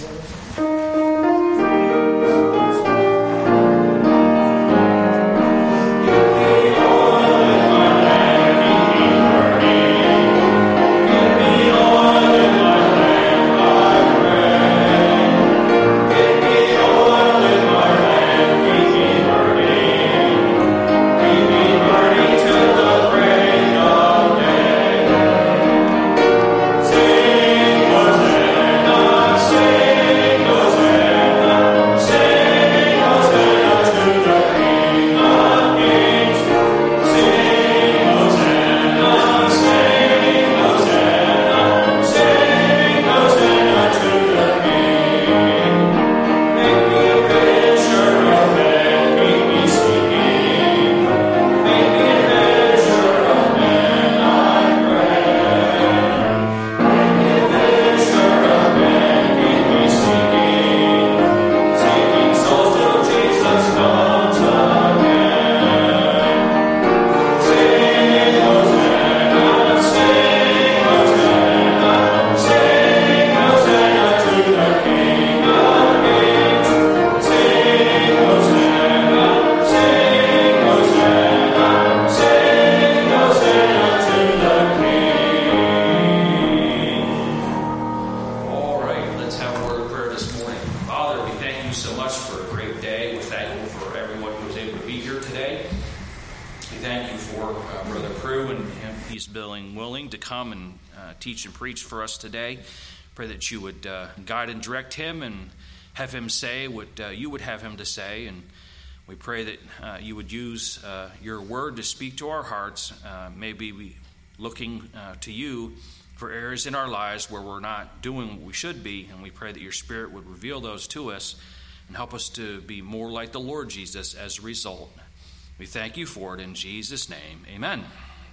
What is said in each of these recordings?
Teach and preach for us today. Pray that you would guide and direct him and have him say what you would have him to say. And we pray that you would use your word to speak to our hearts. Maybe we looking to you for areas in our lives where we're not doing what we should be. And we pray that your Spirit would reveal those to us and help us to be more like the Lord Jesus as a result. We thank you for it in Jesus' name. Amen.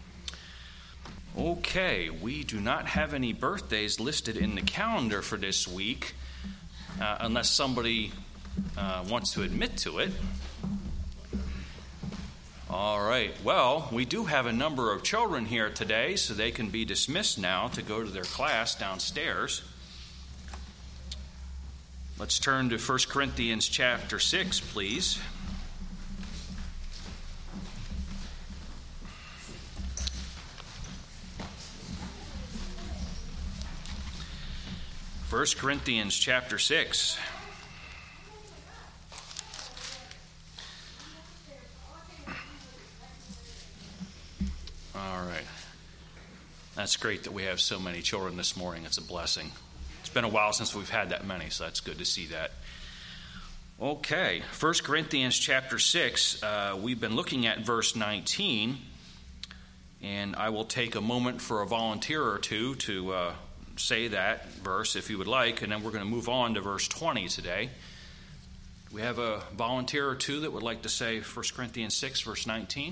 Okay, we do not have any birthdays listed in the calendar for this week, unless somebody wants to admit to it. All right, well, we do have a number of children here today, so they can be dismissed now to go to their class downstairs. Let's turn to 1 Corinthians chapter 6, please. 1 Corinthians chapter 6. All right. That's great that we have so many children this morning. It's a blessing. It's been a while since we've had that many, so that's good to see that. Okay, 1 Corinthians chapter 6. We've been looking at verse 19, and I will take a moment for a volunteer or two to say that verse if you would like, and then we're going to move on to verse 20 today. Do we have a volunteer or two that would like to say 1 Corinthians 6, verse 19?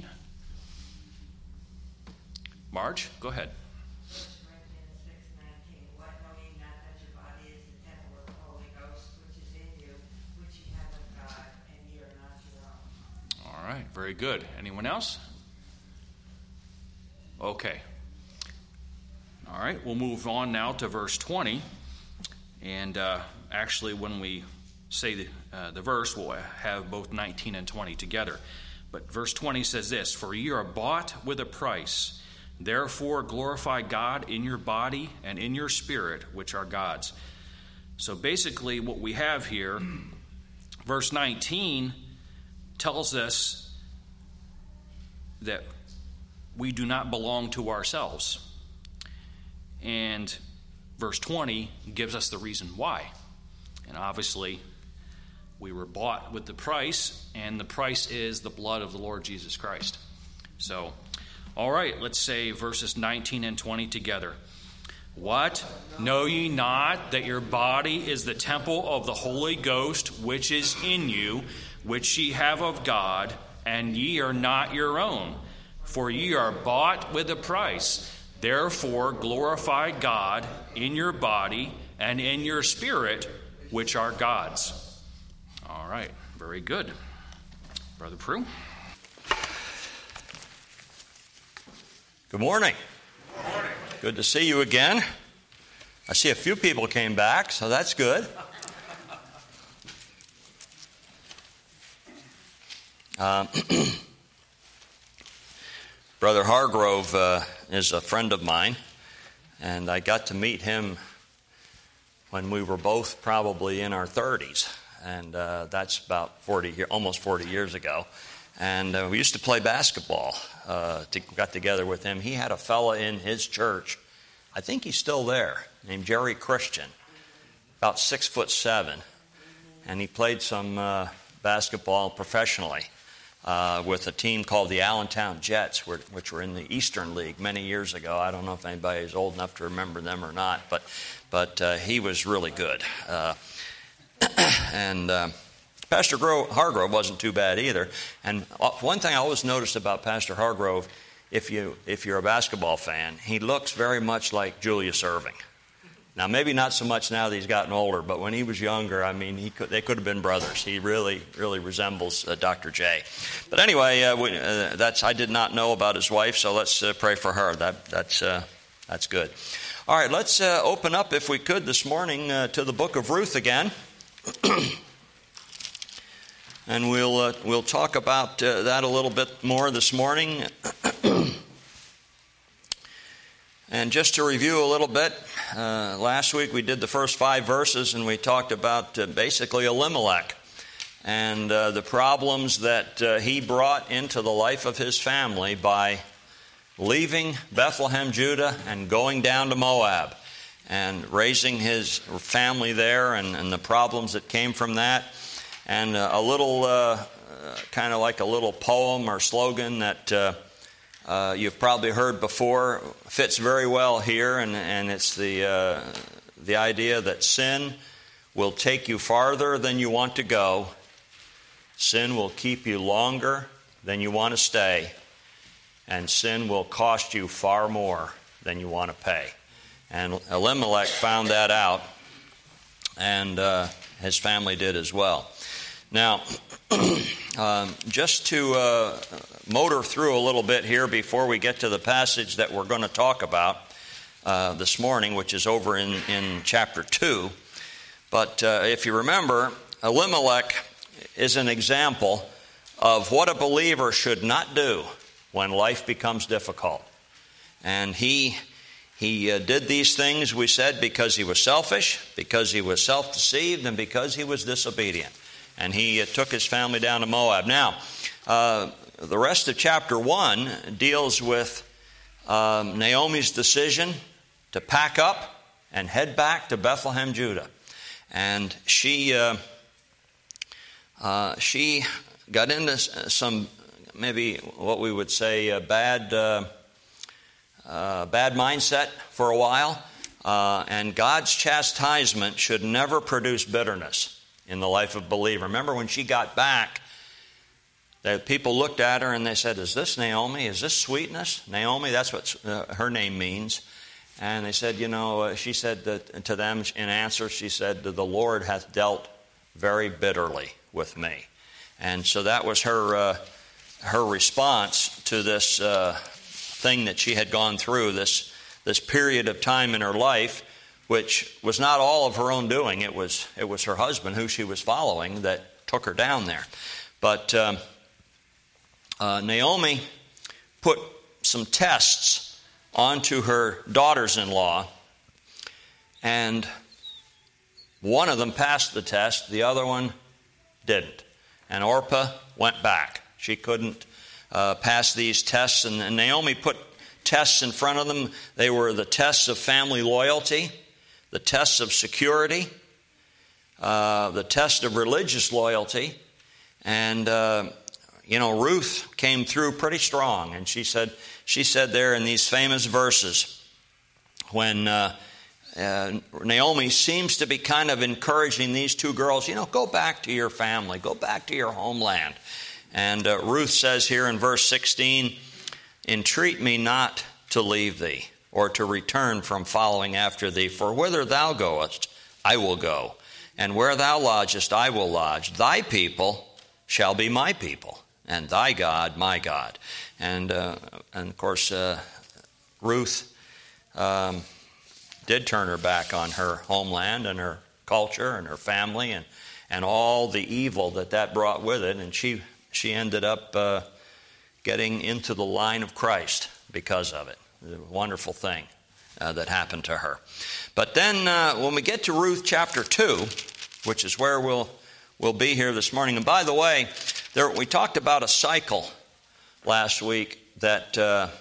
Marge, go ahead. 1 Corinthians 6:19. What, know ye not that your body is the temple of the Holy Ghost, which is in you, which ye have of God, and ye are not your own? All right, very good. Anyone else? Okay. All right, we'll move on now to verse 20. And actually, when we say the verse, we'll have both 19 and 20 together. But verse 20 says this, "For ye are bought with a price. Therefore glorify God in your body and in your spirit, which are God's." So basically what we have here, verse 19 tells us that we do not belong to ourselves. And verse 20 gives us the reason why. And obviously, we were bought with the price, and the price is the blood of the Lord Jesus Christ. So, all right, let's say verses 19 and 20 together. "What? Know ye not that your body is the temple of the Holy Ghost, which is in you, which ye have of God, and ye are not your own? For ye are bought with a price. Therefore glorify God in your body and in your spirit, which are God's." All right, very good. Brother Prue. Good morning. Good morning. Good to see you again. I see a few people came back, so that's good. Brother Hargrove is a friend of mine, and I got to meet him when we were both probably in our 30s, and that's about almost 40 years ago. And we used to play basketball. Got together with him. He had a fella in his church, I think he's still there, named Jerry Christian, about 6'7", and he played some basketball professionally with a team called the Allentown Jets, which were in the Eastern League many years ago. I don't know if anybody is old enough to remember them or not, but he was really good. And Pastor Hargrove wasn't too bad either. And one thing I always noticed about Pastor Hargrove, if you're a basketball fan, he looks very much like Julius Erving. Now, maybe not so much now that he's gotten older, but when he was younger, I mean, they could have been brothers. He really, really resembles Dr. J. But anyway, I did not know about his wife, so let's pray for her. That's good. All right, let's open up, if we could, this morning to the book of Ruth again. And we'll talk about that a little bit more this morning. And just to review a little bit, last week we did the first 5 verses, and we talked about basically Elimelech and the problems that he brought into the life of his family by leaving Bethlehem, Judah, and going down to Moab and raising his family there, and the problems that came from that. And a little, kind of like a little poem or slogan that you've probably heard before, fits very well here, and it's the idea that sin will take you farther than you want to go. Sin will keep you longer than you want to stay, and sin will cost you far more than you want to pay. And Elimelech found that out, and his family did as well. Now, just to motor through a little bit here before we get to the passage that we're going to talk about this morning, which is over in chapter 2. But if you remember, Elimelech is an example of what a believer should not do when life becomes difficult. And he did these things, we said, because he was selfish, because he was self-deceived, and because he was disobedient. And he took his family down to Moab. Now, the rest of chapter 1 deals with Naomi's decision to pack up and head back to Bethlehem, Judah. And she got into some, maybe what we would say, bad mindset for a while. And God's chastisement should never produce bitterness in the life of a believer. Remember when she got back, the people looked at her and they said, "Is this Naomi? Is this sweetness?" Naomi, that's what her name means. And they said, she said that to them in answer, she said, "The Lord hath dealt very bitterly with me." And so that was her response to this thing that she had gone through, this period of time in her life, which was not all of her own doing. It was her husband, who she was following, that took her down there. But Naomi put some tests onto her daughters-in-law, and one of them passed the test, the other one didn't. And Orpah went back. She couldn't pass these tests, and Naomi put tests in front of them. They were the tests of family loyalty, the tests of security, the test of religious loyalty. And, Ruth came through pretty strong. And she said there in these famous verses, when Naomi seems to be kind of encouraging these two girls, go back to your family, go back to your homeland. And Ruth says here in verse 16, "Entreat me not to leave thee, or to return from following after thee. For whither thou goest, I will go, and where thou lodgest, I will lodge. Thy people shall be my people, and thy God my God." And of course, Ruth did turn her back on her homeland and her culture and her family and all the evil that brought with it, and she she ended up getting into the line of Christ because of it. It was a wonderful thing that happened to her. But then when we get to Ruth chapter 2, which is where we'll be here this morning. And by the way, we talked about a cycle last week that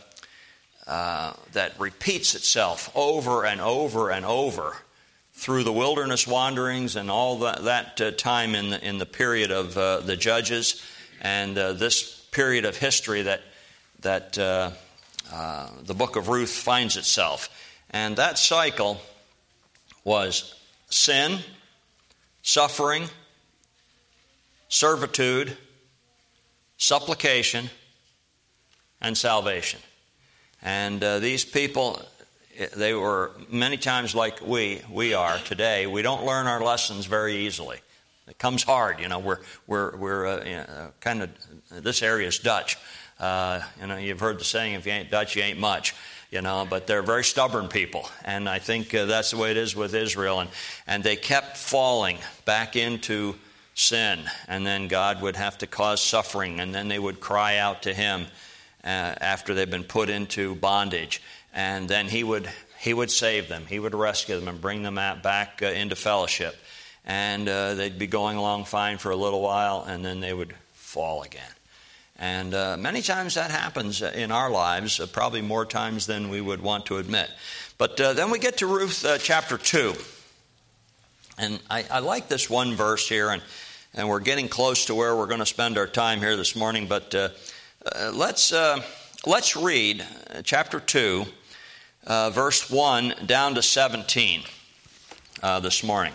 repeats itself over and over and over through the wilderness wanderings and all that time in the period of the Judges and this period of history that the book of Ruth finds itself. And that cycle was sin, suffering, servitude, supplication, and salvation. And these people, they were many times like we are today. We don't learn our lessons very easily. It comes hard, you know. We're kind of, this area is Dutch. You've heard the saying, if you ain't Dutch, you ain't much. But they're very stubborn people, and I think that's the way it is with Israel. And they kept falling back into sin, and then God would have to cause suffering, and then they would cry out to Him after they've been put into bondage, and then He would save them. He would rescue them and bring them back into fellowship, and they'd be going along fine for a little while, and then they would fall again. And many times that happens in our lives, probably more times than we would want to admit. But then we get to Ruth chapter 2. And I like this one verse here, and we're getting close to where we're going to spend our time here this morning. But let's read chapter 2, verse 1 down to 17 this morning.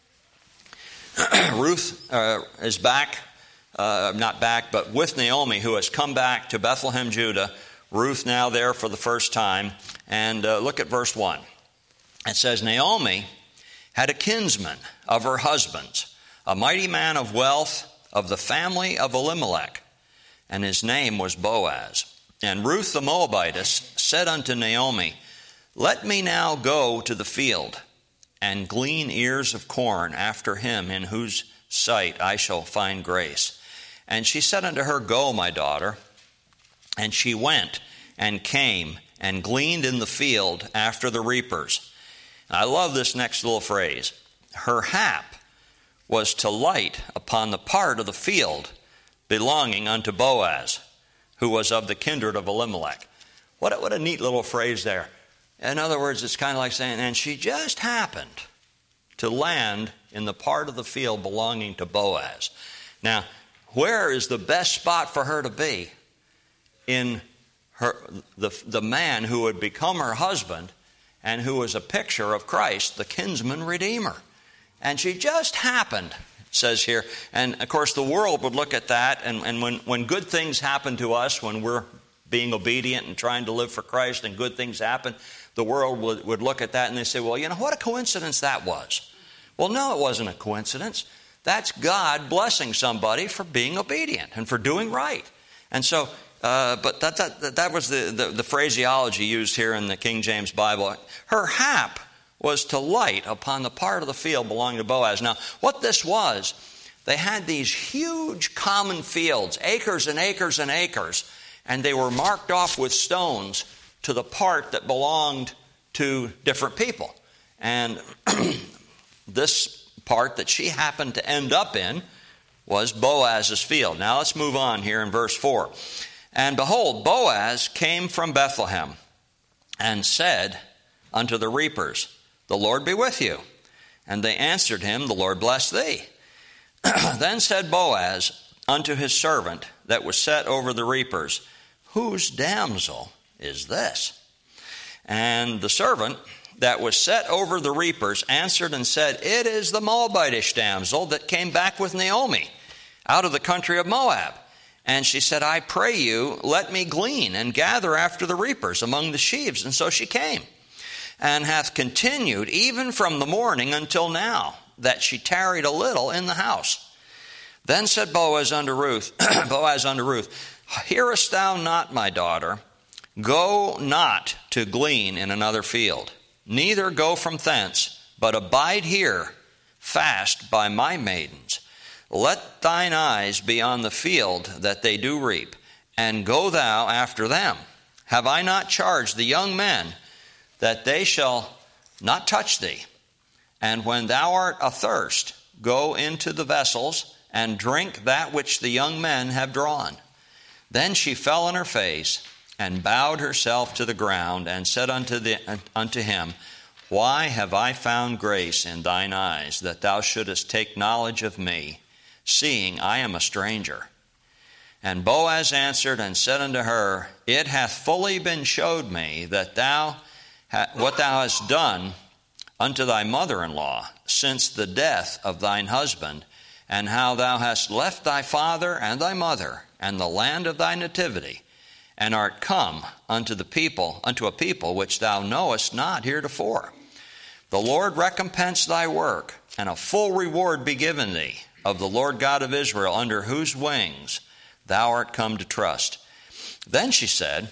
Ruth is back. Not back, but with Naomi, who has come back to Bethlehem, Judah. Ruth now there for the first time. And look at verse 1. It says, Naomi had a kinsman of her husband's, a mighty man of wealth of the family of Elimelech, and his name was Boaz. And Ruth the Moabitess said unto Naomi, Let me now go to the field and glean ears of corn after him in whose sight I shall find grace. And she said unto her, Go, my daughter. And she went and came and gleaned in the field after the reapers. I love this next little phrase. Her hap was to light upon the part of the field belonging unto Boaz, who was of the kindred of Elimelech. What a neat little phrase there. In other words, it's kind of like saying, and she just happened to land in the part of the field belonging to Boaz. Now, where is the best spot for her to be? In the man who would become her husband and who was a picture of Christ, the kinsman redeemer. And she just happened, it says here. And, of course, the world would look at that, and when good things happen to us, when we're being obedient and trying to live for Christ and good things happen, the world would look at that and they say, well, what a coincidence that was. Well, no, it wasn't a coincidence. That's God blessing somebody for being obedient and for doing right. And so, but that was the phraseology used here in the King James Bible. Her hap was to light upon the part of the field belonging to Boaz. Now, what this was, they had these huge common fields, acres and acres and acres, and they were marked off with stones to the part that belonged to different people. And this part that she happened to end up in was Boaz's field. Now let's move on here in verse 4. And behold, Boaz came from Bethlehem and said unto the reapers, The Lord be with you. And they answered him, The Lord bless thee. Then said Boaz unto his servant that was set over the reapers, Whose damsel is this? And the servant that was set over the reapers answered and said, It is the Moabitish damsel that came back with Naomi out of the country of Moab. And she said, I pray you, let me glean and gather after the reapers among the sheaves. And so she came, and hath continued even from the morning until now, that she tarried a little in the house. Then said Boaz unto Ruth, Hearest thou not, my daughter? Go not to glean in another field, neither go from thence, but abide here, fast by my maidens. let thine eyes be on the field that they do reap, and go thou after them. Have I not charged the young men that they shall not touch thee? And when thou art athirst, go into the vessels, and drink that which the young men have drawn. Then she fell on her face, and bowed herself to the ground, and said unto him, Why have I found grace in thine eyes, that thou shouldest take knowledge of me, seeing I am a stranger? And Boaz answered and said unto her, It hath fully been showed me that what thou hast done unto thy mother-in-law since the death of thine husband, and how thou hast left thy father and thy mother and the land of thy nativity, and art come unto a people which thou knowest not heretofore. The Lord recompense thy work, and a full reward be given thee of the Lord God of Israel, under whose wings thou art come to trust. Then she said,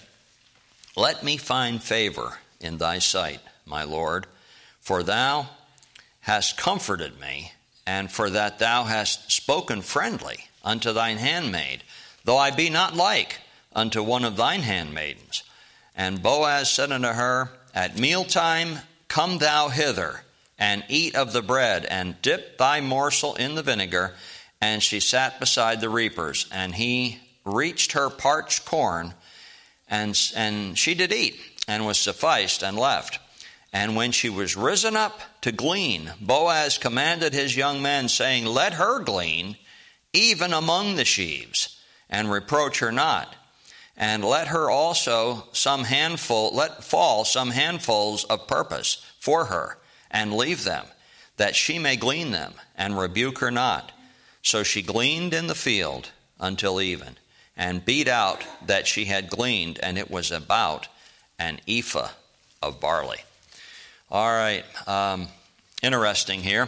Let me find favor in thy sight, my Lord, for thou hast comforted me, and for that thou hast spoken friendly unto thine handmaid, though I be not like unto one of thine handmaidens. And Boaz said unto her, At mealtime come thou hither, and eat of the bread, and dip thy morsel in the vinegar. And she sat beside the reapers, and he reached her parched corn, and she did eat, and was sufficed, and left. And when she was risen up to glean, Boaz commanded his young men, saying, Let her glean, even among the sheaves, and reproach her not. And let her also let fall some handfuls of purpose for her, and leave them, that she may glean them, and rebuke her not. So she gleaned in the field until even, and beat out that she had gleaned, and it was about an ephah of barley. All right, interesting here.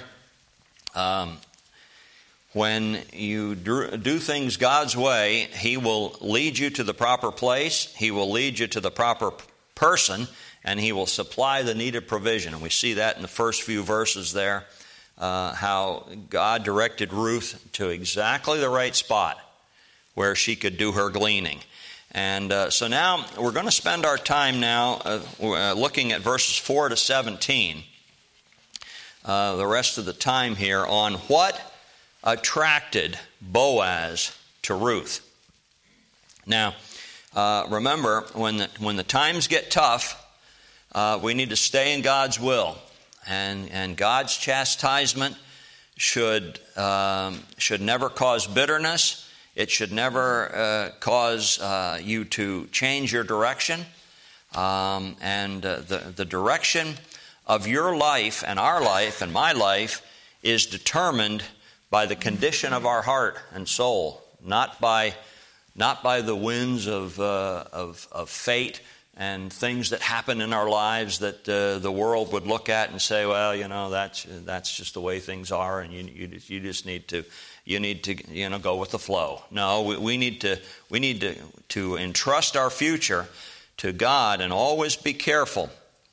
When you do things God's way, He will lead you to the proper place, He will lead you to the proper person, and He will supply the needed provision. And we see that in the first few verses there, how God directed Ruth to exactly the right spot where she could do her gleaning. And so now we're going to spend our time now looking at verses 4 to 17, the rest of the time here, on what attracted Boaz to Ruth. Now, remember, when the times get tough, we need to stay in God's will, and God's chastisement should never cause bitterness. It should never cause you to change your direction. And the direction of your life and our life and my life is determined by the condition of our heart and soul, not by the winds of fate and things that happen in our lives that the world would look at and say, well, that's just the way things are, and you just need to go with the flow. No, we need to entrust our future to God, and always be careful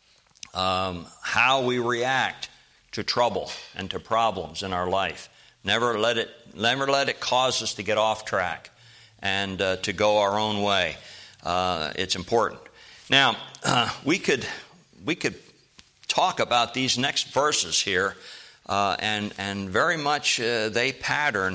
how we react to trouble and to problems in our life. Never let it cause us to get off track and to go our own way. It's important. Now, we could talk about these next verses here, and very much they pattern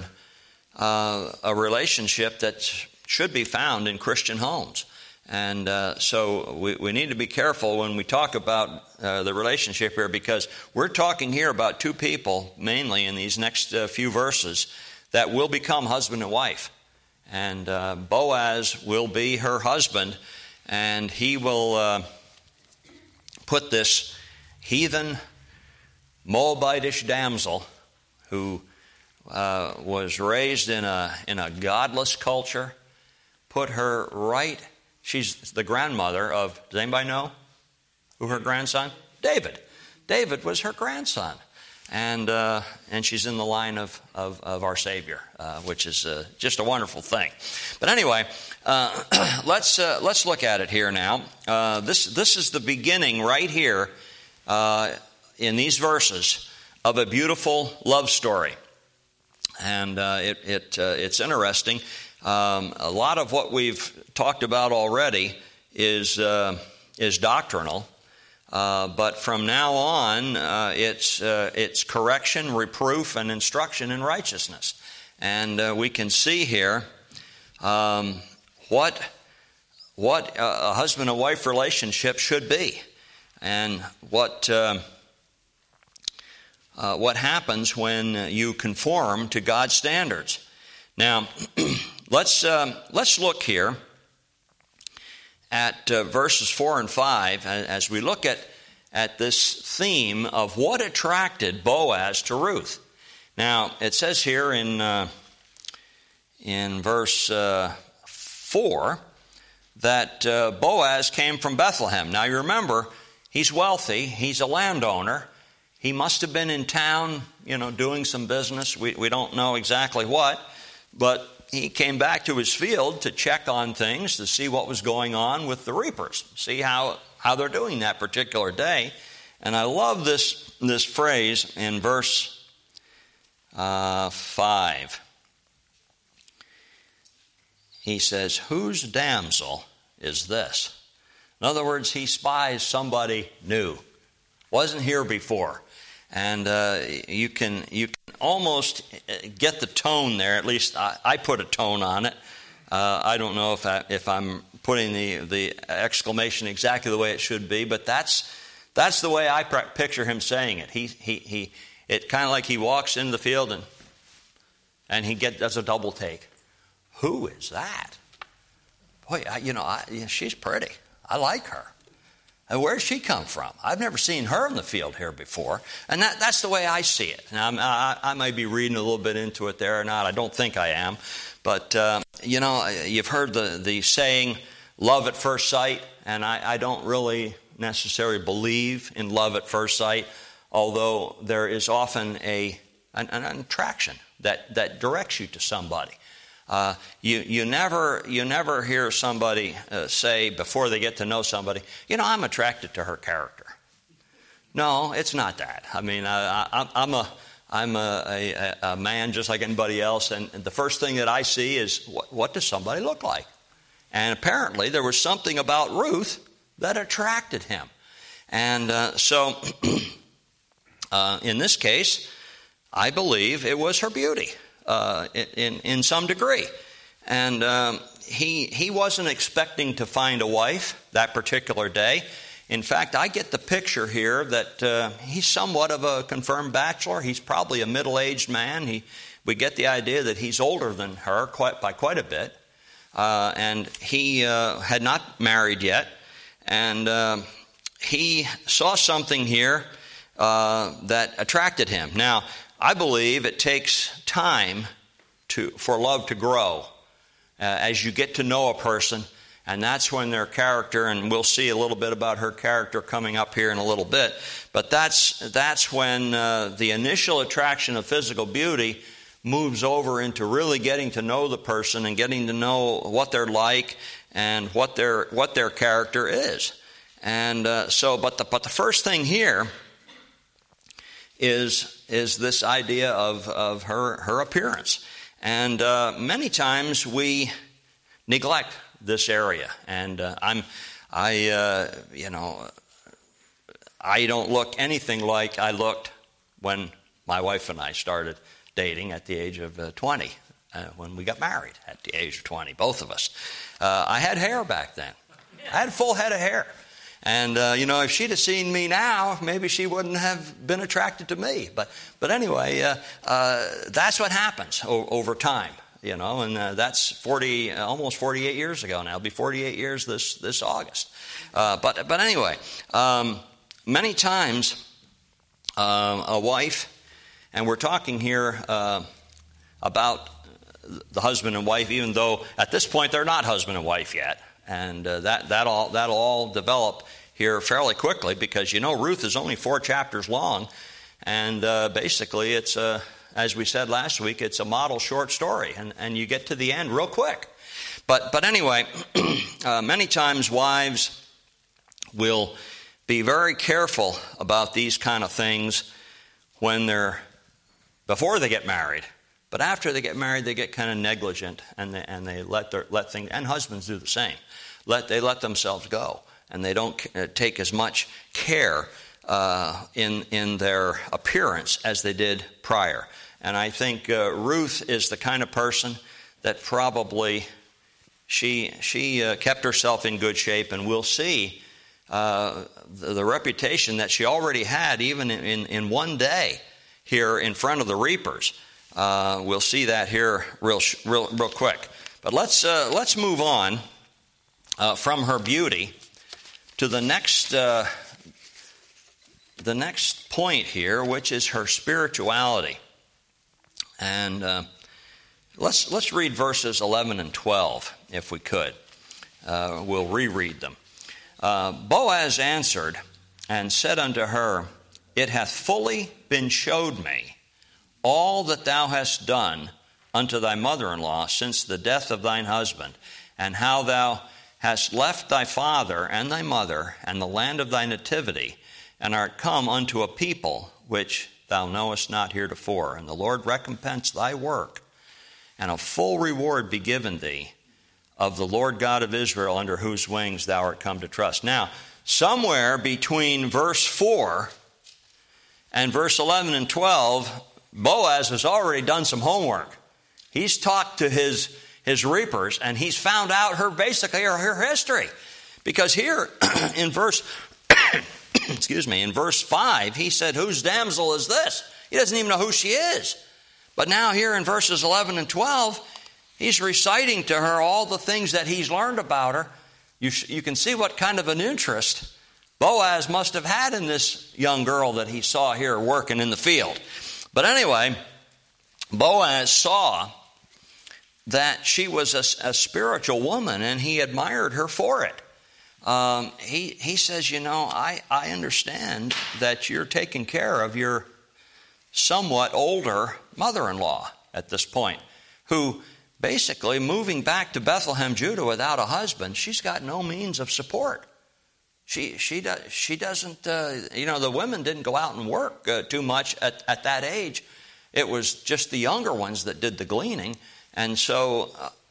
a relationship that should be found in Christian homes. And so we need to be careful when we talk about the relationship here, because we're talking here about two people, mainly in these next few verses, that will become husband and wife. And Boaz will be her husband, and he will put this heathen Moabitish damsel who was raised in a godless culture, put her right. She's the grandmother of, does anybody know who her grandson? David. David was her grandson. And she's in the line of our Savior, which is just a wonderful thing. But anyway, let's look at it here now. This is the beginning right here in these verses of a beautiful love story. And it's interesting. A lot of what we've talked about already is doctrinal, but from now on, it's correction, reproof, and instruction in righteousness. And we can see here what a husband and wife relationship should be, and what happens when you conform to God's standards. Now, let's look here at verses 4 and 5 as we look at this theme of what attracted Boaz to Ruth. Now, it says here in verse 4 that Boaz came from Bethlehem. Now, you remember, he's wealthy, he's a landowner. He must have been in town, doing some business. We don't know exactly what, but he came back to his field to check on things, to see what was going on with the reapers, see how they're doing that particular day. And I love this phrase in verse 5. He says, "Whose damsel is this?" In other words, he spies somebody new. Wasn't here before. And you can almost get the tone there. At least I put a tone on it. I don't know if I'm putting the exclamation exactly the way it should be, but that's the way I picture him saying it. It kind of like he walks into the field and he does a double take. Who is that? Boy, she's pretty. I like her. And where's she come from? I've never seen her in the field here before. And that's the way I see it. Now, I may be reading a little bit into it there or not. I don't think I am. But, you've heard the saying, love at first sight. And I don't really necessarily believe in love at first sight, although there is often an attraction that directs you to somebody. You never hear somebody say before they get to know somebody, I'm attracted to her character. No, it's not that. I mean, I'm a man just like anybody else, and the first thing that I see is what does somebody look like? And apparently there was something about Ruth that attracted him, and so in this case, I believe it was her beauty. In some degree. And he wasn't expecting to find a wife that particular day. In fact, I get the picture here that he's somewhat of a confirmed bachelor. He's probably a middle-aged man. We get the idea that he's older than her by quite a bit. And he had not married yet. And he saw something here that attracted him. Now, I believe it takes time for love to grow as you get to know a person, and that's when their character, and we'll see a little bit about her character coming up here in a little bit, but that's when the initial attraction of physical beauty moves over into really getting to know the person and getting to know what they're like and what their character is. And but the first thing here is this idea of her appearance. And many times we neglect this area. And I don't look anything like I looked when my wife and I started dating at the age of 20, when we got married at the age of 20, both of us. I had hair back then. I had a full head of hair. And, if she'd have seen me now, maybe she wouldn't have been attracted to me. But anyway, that's what happens over time, and that's almost 48 years ago now. It'll be 48 years this August. But anyway, many times a wife, and we're talking here about the husband and wife, even though at this point they're not husband and wife yet. And that'll all develop here fairly quickly because, Ruth is only 4 chapters long. And basically it's, as we said last week, it's a model short story. And you get to the end real quick. But anyway, many times wives will be very careful about these kind of things before they get married. But after they get married, they get kind of negligent, and they let things, and husbands do the same. They let themselves go, and they don't take as much care in their appearance as they did prior. And I think Ruth is the kind of person that probably she kept herself in good shape, and we'll see the reputation that she already had even in one day here in front of the reapers. We'll see that here real quick. But let's move on from her beauty to the next point here, which is her spirituality. And let's read verses 11 and 12, if we could. We'll reread them. Boaz answered and said unto her, It hath fully been showed me all that thou hast done unto thy mother-in-law since the death of thine husband, and how thou hast left thy father and thy mother and the land of thy nativity, and art come unto a people which thou knowest not heretofore. And the Lord recompense thy work, and a full reward be given thee of the Lord God of Israel, under whose wings thou art come to trust. Now, somewhere between verse 4 and verse 11 and 12, Boaz has already done some homework. He's talked to his reapers, and he's found out her history. Because here in verse in verse 5, he said, Whose damsel is this? He doesn't even know who she is. But now here in verses 11 and 12, he's reciting to her all the things that he's learned about her. You can see what kind of an interest Boaz must have had in this young girl that he saw here working in the field. But anyway, Boaz saw that she was a spiritual woman, and he admired her for it. He says, I understand that you're taking care of your somewhat older mother-in-law at this point, who basically moving back to Bethlehem, Judah without a husband, she's got no means of support. She doesn't, the women didn't go out and work too much at that age. It was just the younger ones that did the gleaning. And so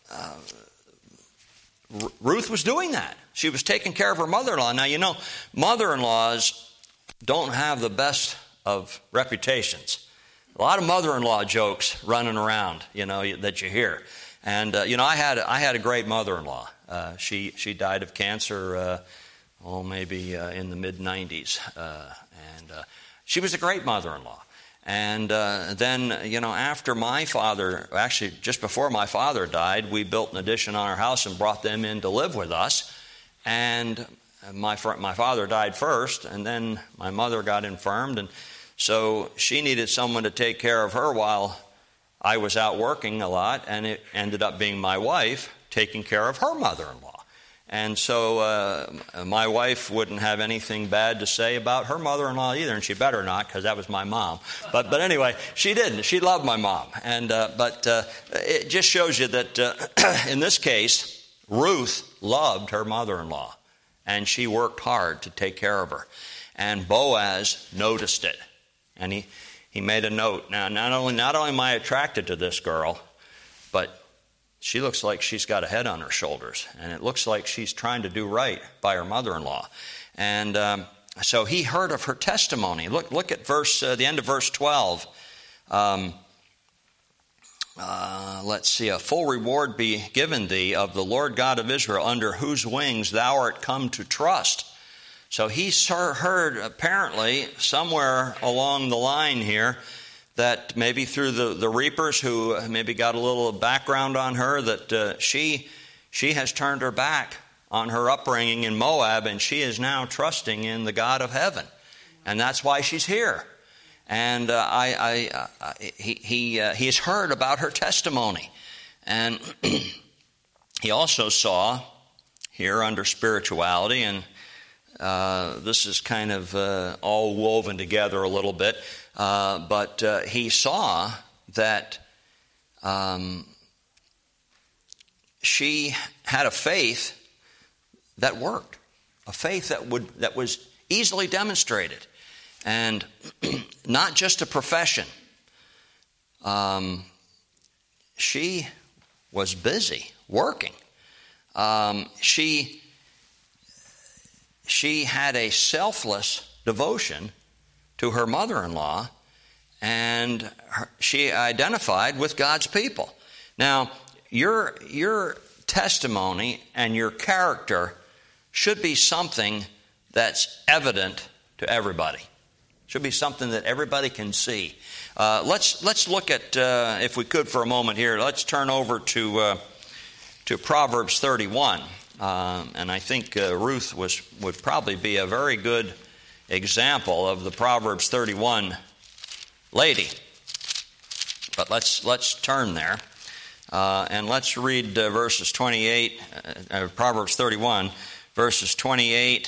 Ruth was doing that. She was taking care of her mother-in-law. Now, mother-in-laws don't have the best of reputations. A lot of mother-in-law jokes running around, that you hear. And, I had a great mother-in-law. She died of cancer, maybe in the mid-90s. And she was a great mother-in-law. And then, after my father, actually just before my father died, we built an addition on our house and brought them in to live with us. And my father died first, and then my mother got infirmed, and so she needed someone to take care of her while I was out working a lot, and it ended up being my wife taking care of her mother-in-law. And so my wife wouldn't have anything bad to say about her mother-in-law either, and she better not, because that was my mom. But anyway, she didn't. She loved my mom. And but it just shows you that in this case, Ruth loved her mother-in-law, and she worked hard to take care of her. And Boaz noticed it, and he made a note. Now, not only am I attracted to this girl, but she looks like she's got a head on her shoulders, and it looks like she's trying to do right by her mother-in-law. And so he heard of her testimony. Look at the end of verse 12. Let's see. A full reward be given thee of the Lord God of Israel, under whose wings thou art come to trust. So he heard apparently somewhere along the line here that maybe through the reapers who maybe got a little background on her, that she has turned her back on her upbringing in Moab, and she is now trusting in the God of heaven. And that's why she's here. And he has heard about her testimony. And he also saw here under spirituality, and this is kind of all woven together a little bit, but he saw that she had a faith that worked, a faith that was easily demonstrated, and not just a profession. she was busy working. She had a selfless devotion to her mother-in-law, and she identified with God's people. Now, your testimony and your character should be something that's evident to everybody. Should be something that everybody can see. Let's look at, if we could for a moment here, let's turn over to Proverbs 31. And I think Ruth would probably be a very good example of the Proverbs 31 lady. But let's turn there. And let's read verses 28, Proverbs 31, verses 28,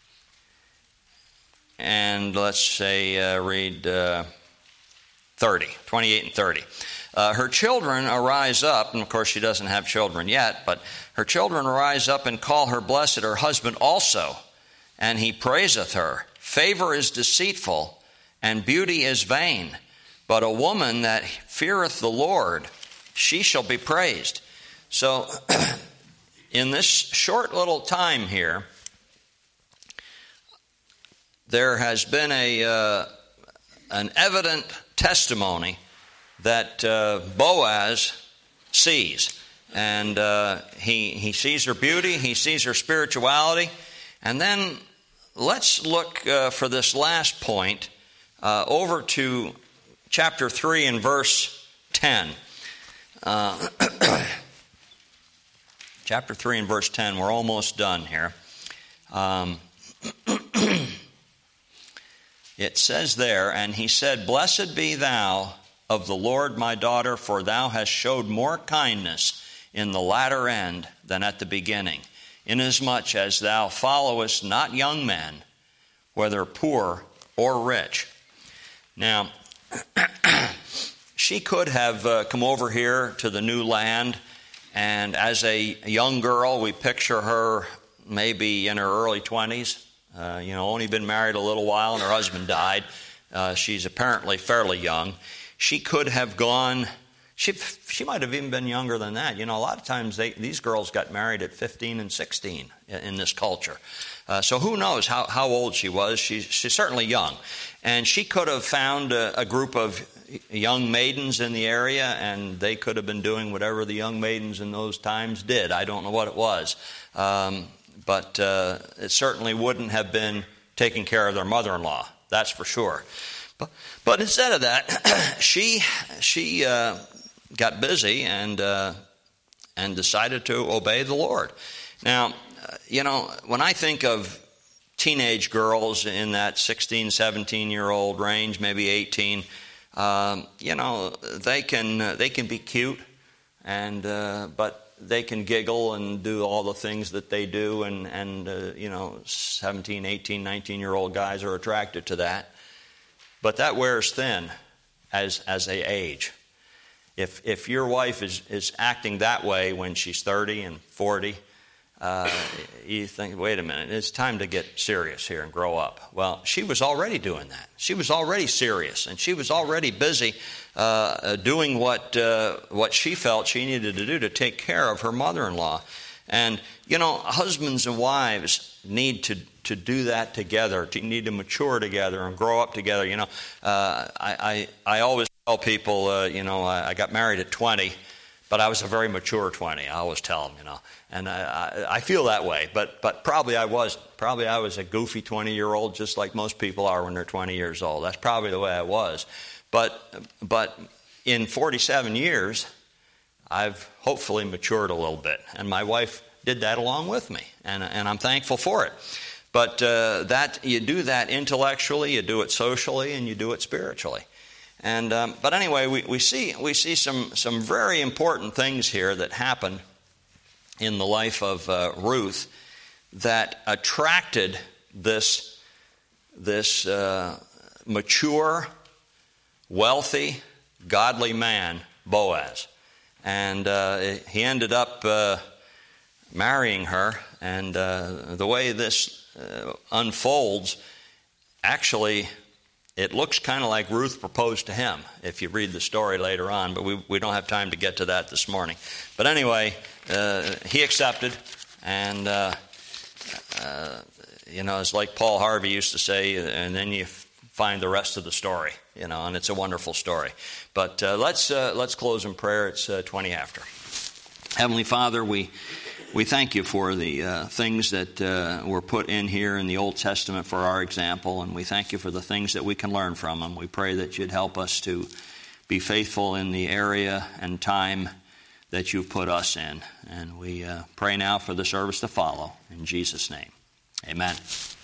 and let's say read 30, 28 and 30. Her children arise up, and of course she doesn't have children yet, but her children arise up and call her blessed, her husband also, and he praiseth her. Favor is deceitful, and beauty is vain, but a woman that feareth the Lord, she shall be praised. So, in this short little time here, there has been an evident testimony that Boaz sees. And he sees her beauty, he sees her spirituality. And then let's look for this last point over to chapter 3 and verse 10. Chapter 3 and verse 10, we're almost done here. It says there, and he said, Blessed be thou of the Lord, my daughter, for thou hast showed more kindness in the latter end than at the beginning, inasmuch as thou followest not young men, whether poor or rich. Now, she could have come over here to the new land, and as a young girl, we picture her maybe in her early 20s, only been married a little while, and her husband died. She's apparently fairly young. She could have gone, she might have even been younger than that. A lot of times these girls got married at 15 and 16 in this culture. So who knows how old she was. She's certainly young. And she could have found a group of young maidens in the area, and they could have been doing whatever the young maidens in those times did. I don't know what it was. But it certainly wouldn't have been taking care of their mother-in-law. That's for sure. But instead of that, she got busy and decided to obey the Lord. Now, when I think of teenage girls in that 16, 17-year-old range, maybe 18, they can be cute, but they can giggle and do all the things that they do, and 17, 18, 19-year-old guys are attracted to that. But that wears thin as they age. If your wife is acting that way when she's 30 and 40, you think, wait a minute, it's time to get serious here and grow up. Well, she was already doing that. She was already serious, and she was already busy doing what she felt she needed to do to take care of her mother-in-law. And, husbands and wives need to do that together, need to mature together and grow up together. I always tell people, I got married at 20, but I was a very mature 20. I always tell them, and I feel that way. But probably I wasn't. Probably I was a goofy 20-year-old, just like most people are when they're 20 years old. That's probably the way I was. But in 47 years, I've hopefully matured a little bit, and my wife did that along with me, and I'm thankful for it. But that you do that intellectually, you do it socially, and you do it spiritually. And but anyway, we see some very important things here that happen in the life of Ruth that attracted this mature, wealthy, godly man, Boaz. And he ended up marrying her. And the way this unfolds, actually, it looks kind of like Ruth proposed to him if you read the story later on, but we don't have time to get to that this morning. But anyway, he accepted, and it's like Paul Harvey used to say, and then you find the rest of the story, and it's a wonderful story. But let's close in prayer. It's 20 after. Heavenly Father, we thank you for the things that were put in here in the Old Testament for our example, and we thank you for the things that we can learn from them. We pray that you'd help us to be faithful in the area and time that you've put us in. And we pray now for the service to follow. In Jesus' name, amen.